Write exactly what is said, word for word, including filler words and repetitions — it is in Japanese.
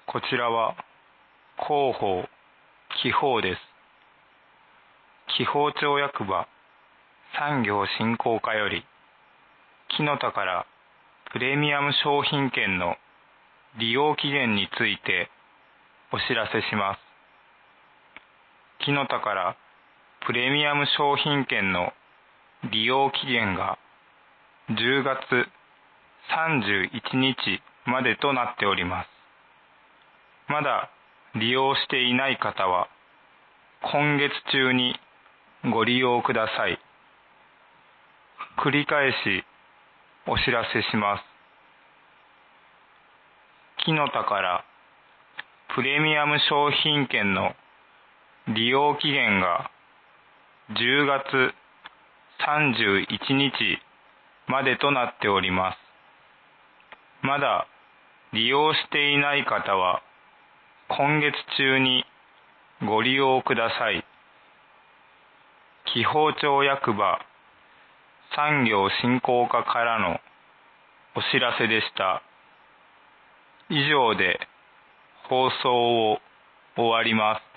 こちらは広報、記法です。紀宝町役場産業振興課より、木の田からプレミアム商品券の利用期限についてお知らせします。木の田からプレミアム商品券の利用期限がじゅうがつさんじゅういちにちまでとなっております。まだ利用していない方は今月中にご利用ください。繰り返しお知らせします。木の田からプレミアム商品券の利用期限がじゅうがつさんじゅういちにちまでとなっております。まだ利用していない方は今月中にご利用ください。紀宝町役場産業振興課からのお知らせでした。以上で放送を終わります。